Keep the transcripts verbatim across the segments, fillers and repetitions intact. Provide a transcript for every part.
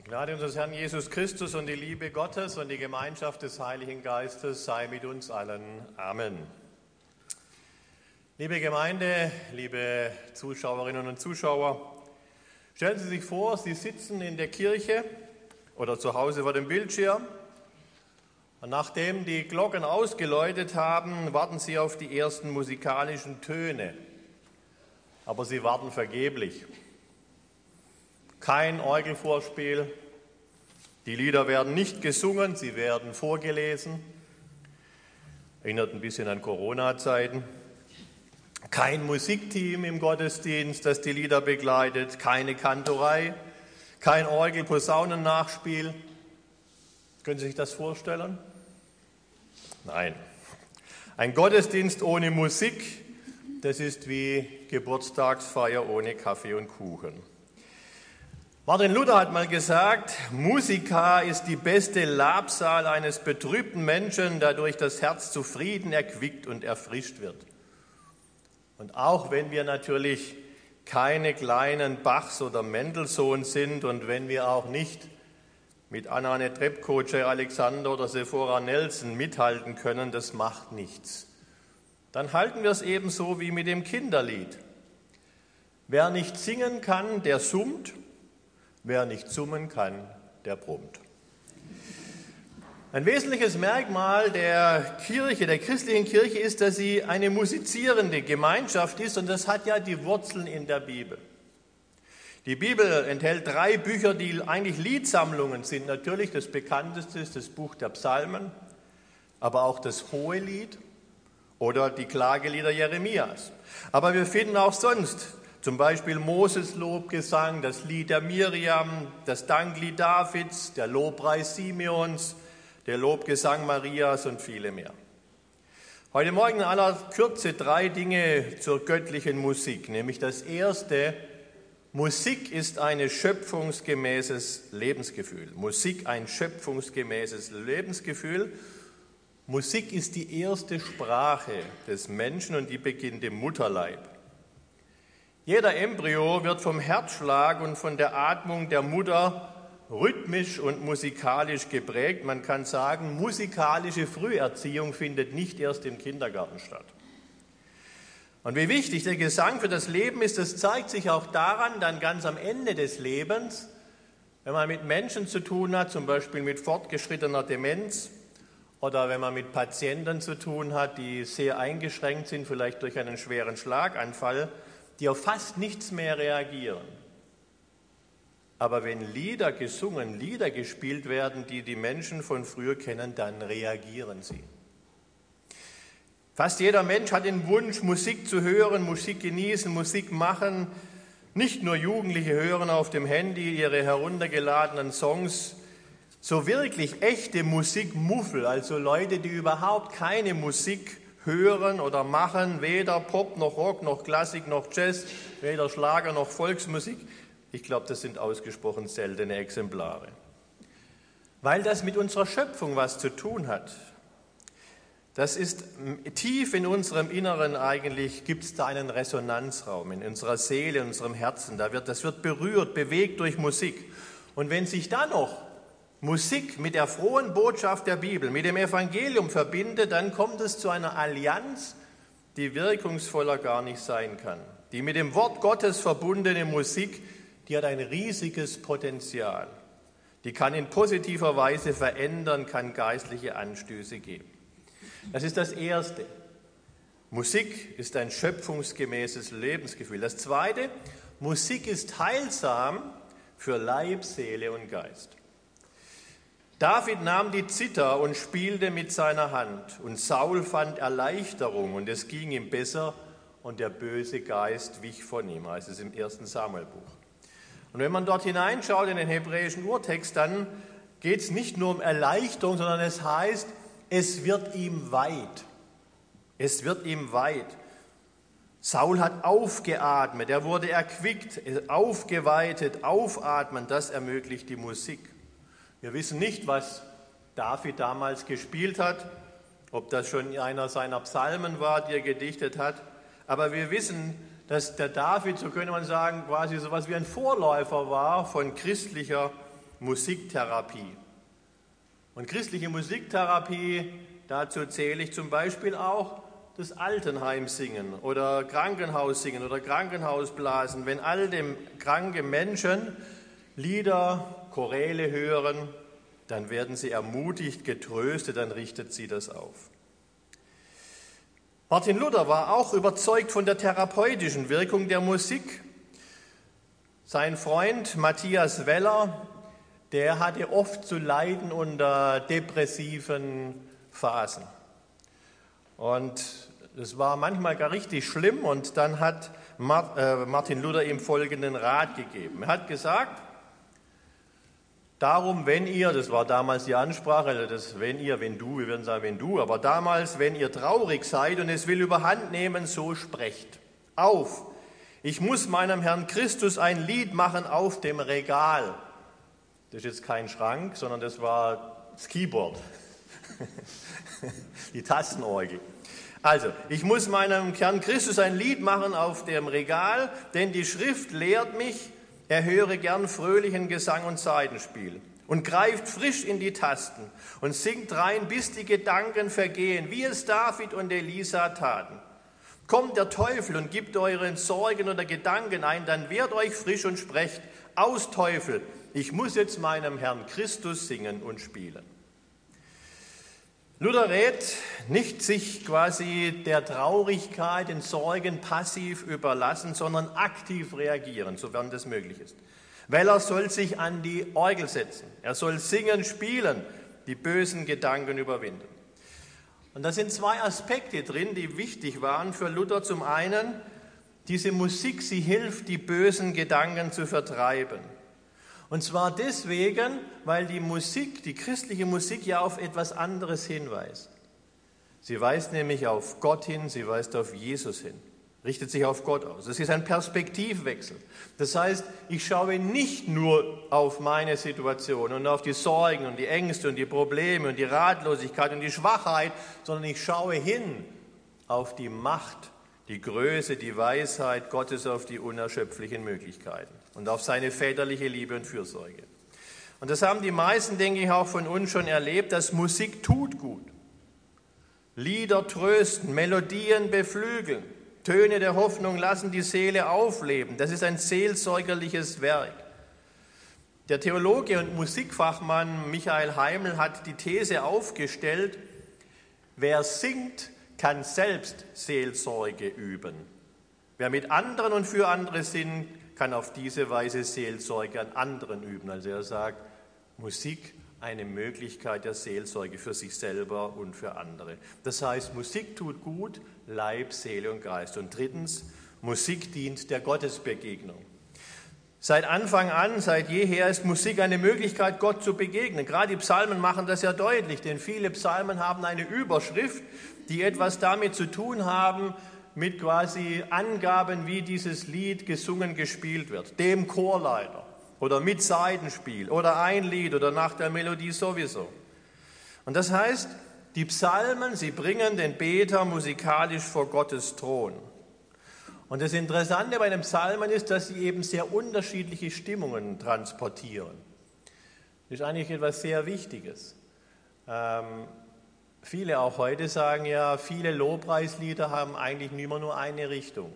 Die Gnade unseres Herrn Jesus Christus und die Liebe Gottes und die Gemeinschaft des Heiligen Geistes sei mit uns allen. Amen. Liebe Gemeinde, liebe Zuschauerinnen und Zuschauer, stellen Sie sich vor, Sie sitzen in der Kirche oder zu Hause vor dem Bildschirm und nachdem die Glocken ausgeläutet haben, warten Sie auf die ersten musikalischen Töne. Aber Sie warten vergeblich. Kein Orgelvorspiel, die Lieder werden nicht gesungen, sie werden vorgelesen. Erinnert ein bisschen an Corona-Zeiten. Kein Musikteam im Gottesdienst, das die Lieder begleitet, keine Kantorei, kein Orgel-Posaunen-Nachspiel. Können Sie sich das vorstellen? Nein. Ein Gottesdienst ohne Musik, das ist wie Geburtstagsfeier ohne Kaffee und Kuchen. Martin Luther hat mal gesagt, Musika ist die beste Labsal eines betrübten Menschen, da durch das Herz zufrieden, erquickt und erfrischt wird. Und auch wenn wir natürlich keine kleinen Bachs oder Mendelssohn sind und wenn wir auch nicht mit Anna Netrebko, Jay Alexander oder Sephora Nelson mithalten können, das macht nichts. Dann halten wir es ebenso wie mit dem Kinderlied. Wer nicht singen kann, der summt. Wer nicht summen kann, der brummt. Ein wesentliches Merkmal der Kirche, der christlichen Kirche ist, dass sie eine musizierende Gemeinschaft ist und das hat ja die Wurzeln in der Bibel. Die Bibel enthält drei Bücher, die eigentlich Liedsammlungen sind. Natürlich das bekannteste ist das Buch der Psalmen, aber auch das Hohelied oder die Klagelieder Jeremias. Aber wir finden auch sonst zum Beispiel Moses Lobgesang, das Lied der Miriam, das Danklied Davids, der Lobpreis Simeons, der Lobgesang Marias und viele mehr. Heute Morgen in aller Kürze drei Dinge zur göttlichen Musik. Nämlich das erste, Musik ist ein schöpfungsgemäßes Lebensgefühl. Musik ein schöpfungsgemäßes Lebensgefühl. Musik ist die erste Sprache des Menschen und die beginnt im Mutterleib. Jeder Embryo wird vom Herzschlag und von der Atmung der Mutter rhythmisch und musikalisch geprägt. Man kann sagen, musikalische Früherziehung findet nicht erst im Kindergarten statt. Und wie wichtig der Gesang für das Leben ist, das zeigt sich auch daran, dann ganz am Ende des Lebens, wenn man mit Menschen zu tun hat, zum Beispiel mit fortgeschrittener Demenz oder wenn man mit Patienten zu tun hat, die sehr eingeschränkt sind, vielleicht durch einen schweren Schlaganfall, die auf fast nichts mehr reagieren. Aber wenn Lieder gesungen, Lieder gespielt werden, die die Menschen von früher kennen, dann reagieren sie. Fast jeder Mensch hat den Wunsch, Musik zu hören, Musik genießen, Musik machen. Nicht nur Jugendliche hören auf dem Handy ihre heruntergeladenen Songs. So wirklich echte Musikmuffel, also Leute, die überhaupt keine Musik hören oder machen, weder Pop noch Rock noch Klassik noch Jazz, weder Schlager noch Volksmusik. Ich glaube, das sind ausgesprochen seltene Exemplare. Weil das mit unserer Schöpfung was zu tun hat. Das ist tief in unserem Inneren eigentlich, gibt es da einen Resonanzraum in unserer Seele, in unserem Herzen. Da wird, das wird berührt, bewegt durch Musik. Und wenn sich dann noch Musik mit der frohen Botschaft der Bibel, mit dem Evangelium verbindet, dann kommt es zu einer Allianz, die wirkungsvoller gar nicht sein kann. Die mit dem Wort Gottes verbundene Musik, die hat ein riesiges Potenzial. Die kann in positiver Weise verändern, kann geistliche Anstöße geben. Das ist das Erste. Musik ist ein schöpfungsgemäßes Lebensgefühl. Das Zweite, Musik ist heilsam für Leib, Seele und Geist. David nahm die Zither und spielte mit seiner Hand, und Saul fand Erleichterung, und es ging ihm besser, und der böse Geist wich von ihm, heißt es im ersten Samuelbuch. Und wenn man dort hineinschaut in den hebräischen Urtext, dann geht es nicht nur um Erleichterung, sondern es heißt, es wird ihm weit. Es wird ihm weit. Saul hat aufgeatmet, er wurde erquickt, aufgeweitet, aufatmen, das ermöglicht die Musik. Wir wissen nicht, was David damals gespielt hat, ob das schon einer seiner Psalmen war, die er gedichtet hat. Aber wir wissen, dass der David, so könnte man sagen, quasi so etwas wie ein Vorläufer war von christlicher Musiktherapie. Und christliche Musiktherapie, dazu zähle ich zum Beispiel auch das Altenheimsingen oder Krankenhaussingen oder Krankenhausblasen. Wenn alte, kranke Menschen Lieder, Choräle hören, dann werden sie ermutigt, getröstet, dann richtet sie das auf. Martin Luther war auch überzeugt von der therapeutischen Wirkung der Musik. Sein Freund Matthias Weller, der hatte oft zu leiden unter depressiven Phasen. Und es war manchmal gar richtig schlimm und dann hat Martin Luther ihm folgenden Rat gegeben. Er hat gesagt, darum, wenn ihr, das war damals die Ansprache, also das wenn ihr, wenn du, wir würden sagen wenn du, aber damals, wenn ihr traurig seid und es will überhand nehmen, so sprecht. Auf, ich muss meinem Herrn Christus ein Lied machen auf dem Regal. Das ist jetzt kein Schrank, sondern das war das Keyboard, die Tastenorgel. Also, ich muss meinem Herrn Christus ein Lied machen auf dem Regal, denn die Schrift lehrt mich, er höre gern fröhlichen Gesang und Saitenspiel und greift frisch in die Tasten und singt rein, bis die Gedanken vergehen, wie es David und Elisa taten. Kommt der Teufel und gibt euren Sorgen oder Gedanken ein, dann wehrt euch frisch und sprecht, aus Teufel, ich muss jetzt meinem Herrn Christus singen und spielen. Luther rät, nicht sich quasi der Traurigkeit, den Sorgen passiv überlassen, sondern aktiv reagieren, sofern das möglich ist. Weller soll sich an die Orgel setzen. Er soll singen, spielen, die bösen Gedanken überwinden. Und da sind zwei Aspekte drin, die wichtig waren für Luther. Zum einen, diese Musik, sie hilft, die bösen Gedanken zu vertreiben. Und zwar deswegen, weil die Musik, die christliche Musik ja auf etwas anderes hinweist. Sie weist nämlich auf Gott hin, sie weist auf Jesus hin, richtet sich auf Gott aus. Das ist ein Perspektivwechsel. Das heißt, ich schaue nicht nur auf meine Situation und auf die Sorgen und die Ängste und die Probleme und die Ratlosigkeit und die Schwachheit, sondern ich schaue hin auf die Macht, die Größe, die Weisheit Gottes, auf die unerschöpflichen Möglichkeiten und auf seine väterliche Liebe und Fürsorge. Und das haben die meisten, denke ich, auch von uns schon erlebt, dass Musik tut gut. Lieder trösten, Melodien beflügeln, Töne der Hoffnung lassen die Seele aufleben. Das ist ein seelsorgerliches Werk. Der Theologe und Musikfachmann Michael Heimel hat die These aufgestellt, wer singt, kann selbst Seelsorge üben. Wer mit anderen und für andere singt, kann auf diese Weise Seelsorge an anderen üben. Also er sagt, Musik eine Möglichkeit der Seelsorge für sich selber und für andere. Das heißt, Musik tut gut, Leib, Seele und Geist. Und drittens, Musik dient der Gottesbegegnung. Seit Anfang an, seit jeher ist Musik eine Möglichkeit, Gott zu begegnen. Gerade die Psalmen machen das ja deutlich, denn viele Psalmen haben eine Überschrift, die etwas damit zu tun haben, mit quasi Angaben, wie dieses Lied gesungen, gespielt wird. Dem Chorleiter oder mit Saitenspiel oder ein Lied oder nach der Melodie sowieso. Und das heißt, die Psalmen, sie bringen den Beter musikalisch vor Gottes Thron. Und das Interessante bei den Psalmen ist, dass sie eben sehr unterschiedliche Stimmungen transportieren. Das ist eigentlich etwas sehr Wichtiges. Ähm, viele auch heute sagen ja, viele Lobpreislieder haben eigentlich immer nur eine Richtung.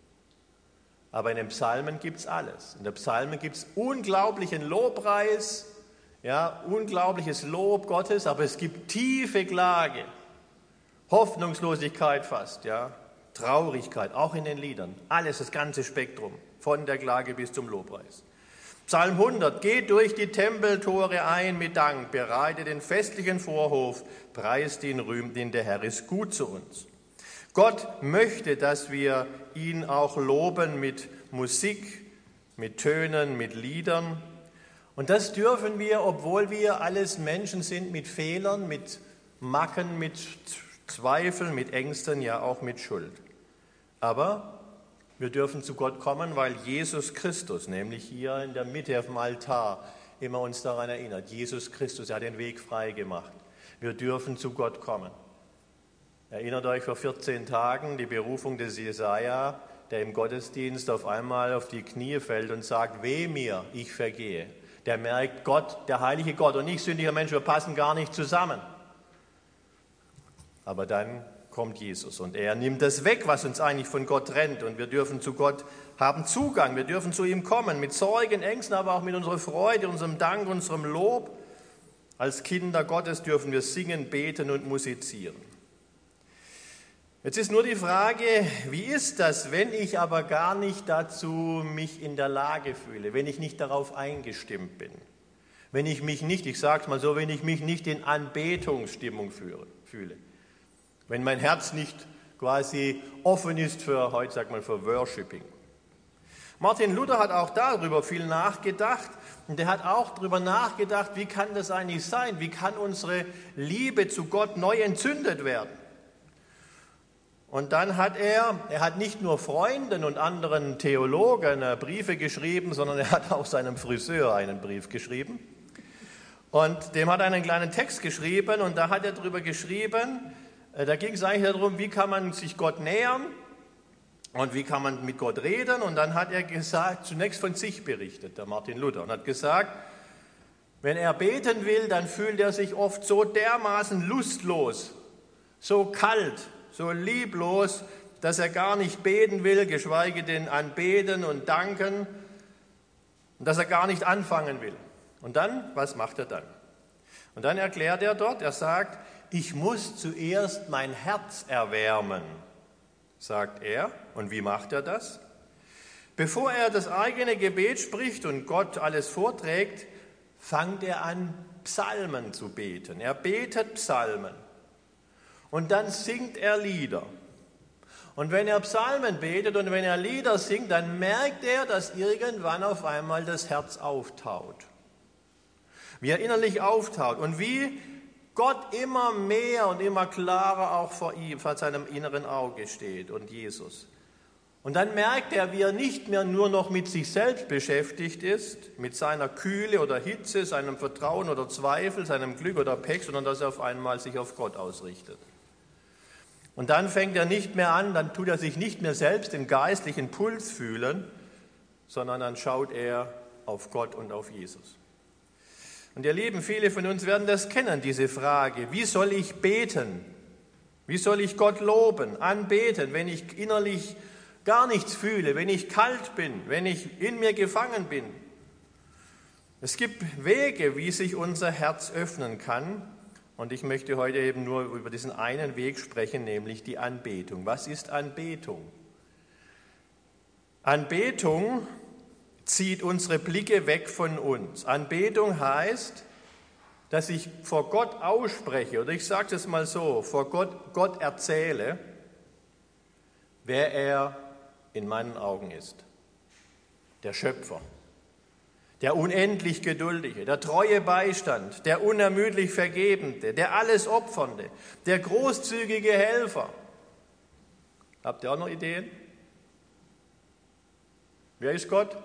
Aber in den Psalmen gibt es alles. In den Psalmen gibt es unglaublichen Lobpreis, ja, unglaubliches Lob Gottes, aber es gibt tiefe Klage, Hoffnungslosigkeit fast, ja. Traurigkeit, auch in den Liedern, alles, das ganze Spektrum, von der Klage bis zum Lobpreis. Psalm hundert, geht durch die Tempeltore ein mit Dank, bereitet den festlichen Vorhof, preist ihn, rühmt ihn, der Herr ist gut zu uns. Gott möchte, dass wir ihn auch loben mit Musik, mit Tönen, mit Liedern. Und das dürfen wir, obwohl wir alles Menschen sind mit Fehlern, mit Macken, mit Zweifeln, mit Ängsten, ja auch mit Schuld. Aber wir dürfen zu Gott kommen, weil Jesus Christus, nämlich hier in der Mitte auf dem Altar, immer uns daran erinnert. Jesus Christus, er hat den Weg frei gemacht. Wir dürfen zu Gott kommen. Erinnert euch vor vierzehn Tagen die Berufung des Jesaja, der im Gottesdienst auf einmal auf die Knie fällt und sagt, weh mir, ich vergehe. der merkt, Gott, der heilige Gott und ich, sündiger Mensch, wir passen gar nicht zusammen. Aber dann kommt Jesus und er nimmt das weg, was uns eigentlich von Gott trennt. Und wir dürfen zu Gott haben Zugang, wir dürfen zu ihm kommen, mit Sorgen, Ängsten, aber auch mit unserer Freude, unserem Dank, unserem Lob. Als Kinder Gottes dürfen wir singen, beten und musizieren. Jetzt ist nur die Frage, wie ist das, wenn ich aber gar nicht dazu mich in der Lage fühle, wenn ich nicht darauf eingestimmt bin, wenn ich mich nicht, ich sage es mal so, wenn ich mich nicht in Anbetungsstimmung fühle, wenn mein Herz nicht quasi offen ist für, heute sagt man, für Worshipping. Martin Luther hat auch darüber viel nachgedacht und er hat auch darüber nachgedacht, wie kann das eigentlich sein, wie kann unsere Liebe zu Gott neu entzündet werden. Und dann hat er, er hat nicht nur Freunden und anderen Theologen Briefe geschrieben, sondern er hat auch seinem Friseur einen Brief geschrieben. Und dem hat er einen kleinen Text geschrieben und da hat er darüber geschrieben, da ging es eigentlich darum, wie kann man sich Gott nähern und wie kann man mit Gott reden. Und dann hat er gesagt, zunächst von sich berichtet, der Martin Luther, und hat gesagt, wenn er beten will, dann fühlt er sich oft so dermaßen lustlos, so kalt, so lieblos, dass er gar nicht beten will, geschweige denn anbeten und danken, und dass er gar nicht anfangen will. Und dann, was macht er dann? Und dann erklärt er dort, er sagt, ich muss zuerst mein Herz erwärmen, sagt er. Und wie macht er das? Bevor er das eigene Gebet spricht und Gott alles vorträgt, fängt er an, Psalmen zu beten. Er betet Psalmen. Und dann singt er Lieder. Und wenn er Psalmen betet und wenn er Lieder singt, dann merkt er, dass irgendwann auf einmal das Herz auftaut. Wie er innerlich auftaut und wie Gott immer mehr und immer klarer auch vor ihm, vor seinem inneren Auge steht und Jesus. Und dann merkt er, wie er nicht mehr nur noch mit sich selbst beschäftigt ist, mit seiner Kühle oder Hitze, seinem Vertrauen oder Zweifel, seinem Glück oder Pech, sondern dass er auf einmal sich auf Gott ausrichtet. Und dann fängt er nicht mehr an, dann tut er sich nicht mehr selbst den geistlichen Puls fühlen, sondern dann schaut er auf Gott und auf Jesus. Und ihr Lieben, viele von uns werden das kennen, diese Frage, wie soll ich beten? Wie soll ich Gott loben, anbeten, wenn ich innerlich gar nichts fühle, wenn ich kalt bin, wenn ich in mir gefangen bin? Es gibt Wege, wie sich unser Herz öffnen kann. Und ich möchte heute eben nur über diesen einen Weg sprechen, nämlich die Anbetung. Was ist Anbetung? Anbetung zieht unsere Blicke weg von uns. Anbetung heißt, dass ich vor Gott ausspreche, oder ich sage es mal so, vor Gott, Gott erzähle, wer er in meinen Augen ist. Der Schöpfer. Der unendlich Geduldige, der treue Beistand, der unermüdlich Vergebende, der alles Opfernde, der großzügige Helfer. Habt ihr auch noch Ideen? Wer ist Gott?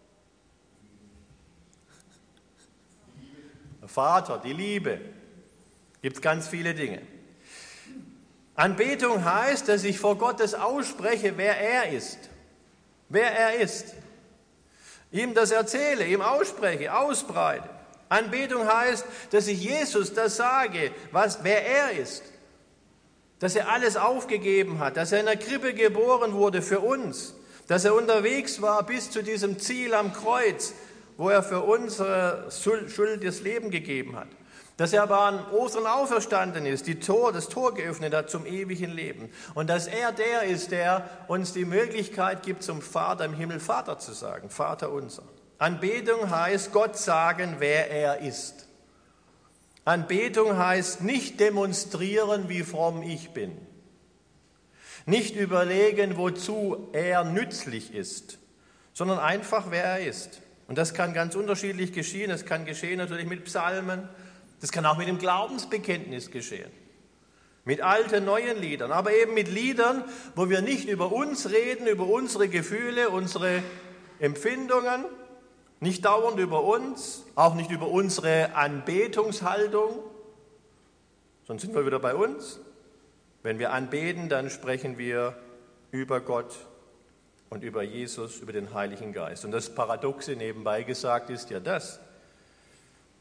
Der Vater, die Liebe. Gibt es ganz viele Dinge. Anbetung heißt, dass ich vor Gottes ausspreche, wer er ist. Wer er ist. Ihm das erzähle, ihm ausspreche, ausbreite. Anbetung heißt, dass ich Jesus das sage, was, wer er ist. Dass er alles aufgegeben hat, dass er in der Krippe geboren wurde für uns, dass er unterwegs war bis zu diesem Ziel am Kreuz, wo er für unsere Schuld das Leben gegeben hat. Dass er aber an Ostern auferstanden ist, die Tor, das Tor geöffnet hat zum ewigen Leben. Und dass er der ist, der uns die Möglichkeit gibt, zum Vater im Himmel Vater zu sagen, Vater unser. Anbetung heißt Gott sagen, wer er ist. Anbetung heißt nicht demonstrieren, wie fromm ich bin. Nicht überlegen, wozu er nützlich ist, sondern einfach, wer er ist. Und das kann ganz unterschiedlich geschehen. Es kann geschehen natürlich mit Psalmen. Das kann auch mit dem Glaubensbekenntnis geschehen, mit alten, neuen Liedern, aber eben mit Liedern, wo wir nicht über uns reden, über unsere Gefühle, unsere Empfindungen, nicht dauernd über uns, auch nicht über unsere Anbetungshaltung, sonst sind wir wieder bei uns. Wenn wir anbeten, dann sprechen wir über Gott und über Jesus, über den Heiligen Geist. Und das Paradoxe nebenbei gesagt ist ja das,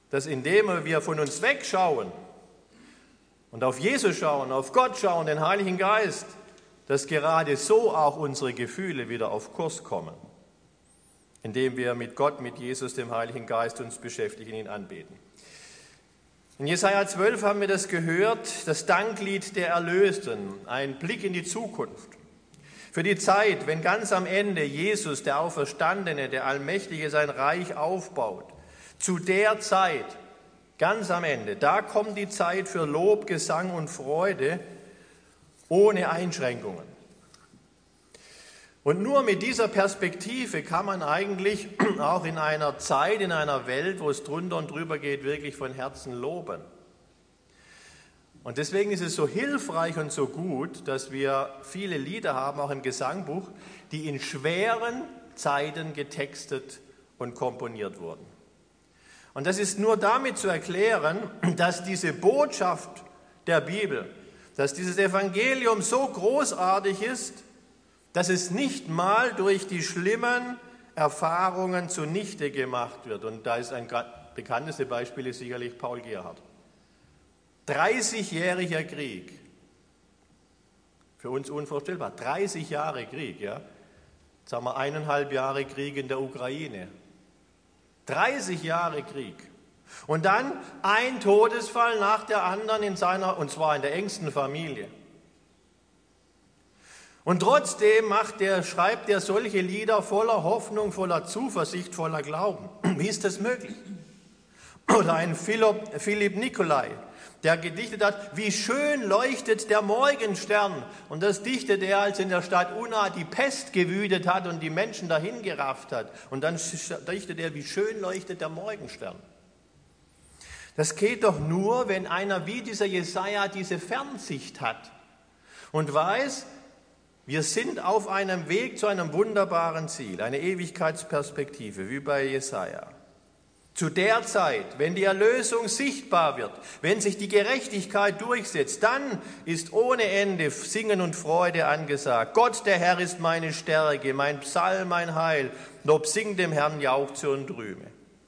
dass indem wir von uns wegschauen und auf Jesus schauen, auf Gott schauen, den Heiligen Geist, dass gerade so auch unsere Gefühle wieder auf Kurs kommen, indem wir mit Gott, mit Jesus, dem Heiligen Geist uns beschäftigen, ihn anbeten. In Jesaja zwölf haben wir das gehört, das Danklied der Erlösten, ein Blick in die Zukunft. Für die Zeit, wenn ganz am Ende Jesus, der Auferstandene, der Allmächtige, sein Reich aufbaut. Zu der Zeit, ganz am Ende, da kommt die Zeit für Lob, Gesang und Freude ohne Einschränkungen. Und nur mit dieser Perspektive kann man eigentlich auch in einer Zeit, in einer Welt, wo es drunter und drüber geht, wirklich von Herzen loben. Und deswegen ist es so hilfreich und so gut, dass wir viele Lieder haben, auch im Gesangbuch, die in schweren Zeiten getextet und komponiert wurden. Und das ist nur damit zu erklären, dass diese Botschaft der Bibel, dass dieses Evangelium so großartig ist, dass es nicht mal durch die schlimmen Erfahrungen zunichte gemacht wird. Und da ist ein bekanntestes Beispiel ist sicherlich Paul Gerhardt. dreißigjähriger Krieg. Für uns unvorstellbar. dreißig Jahre Krieg, ja. Jetzt haben wir eineinhalb Jahre Krieg in der Ukraine. dreißig Jahre Krieg. Und dann ein Todesfall nach der anderen in seiner, und zwar in der engsten Familie. Und trotzdem macht der, schreibt er solche Lieder voller Hoffnung, voller Zuversicht, voller Glauben. Wie ist das möglich? Oder ein Philipp, Philipp Nicolai, der gedichtet hat, wie schön leuchtet der Morgenstern. Und das dichtet er, als in der Stadt Unna die Pest gewütet hat und die Menschen dahin gerafft hat. Und dann dichtet er, wie schön leuchtet der Morgenstern. Das geht doch nur, wenn einer wie dieser Jesaja diese Fernsicht hat und weiß, wir sind auf einem Weg zu einem wunderbaren Ziel, eine Ewigkeitsperspektive, wie bei Jesaja. Zu der Zeit, wenn die Erlösung sichtbar wird, wenn sich die Gerechtigkeit durchsetzt, dann ist ohne Ende Singen und Freude angesagt. Gott, der Herr, ist meine Stärke, mein Psalm, mein Heil. Lob singt dem Herrn, jauchze und rühme.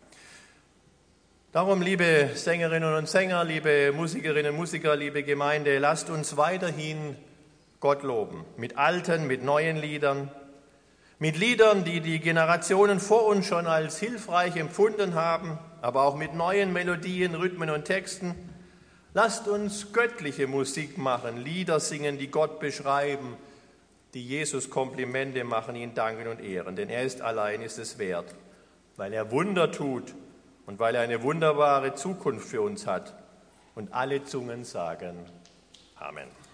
Darum, liebe Sängerinnen und Sänger, liebe Musikerinnen und Musiker, liebe Gemeinde, lasst uns weiterhin Gott loben, mit alten, mit neuen Liedern, mit Liedern, die die Generationen vor uns schon als hilfreich empfunden haben, aber auch mit neuen Melodien, Rhythmen und Texten. Lasst uns göttliche Musik machen, Lieder singen, die Gott beschreiben, die Jesus Komplimente machen, ihn danken und ehren, denn er ist allein ist es wert, weil er Wunder tut und weil er eine wunderbare Zukunft für uns hat. Und alle Zungen sagen Amen.